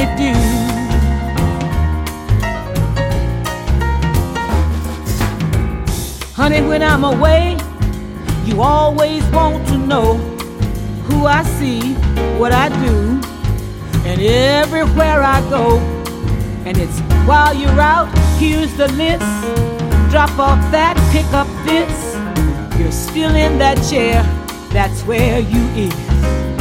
do. Honey, when I'm away, you always want to know who I see, what I do, and everywhere I go. And it's while you're out, here's the list. Drop off that, pick up this. You're still in that chair, that's where you is.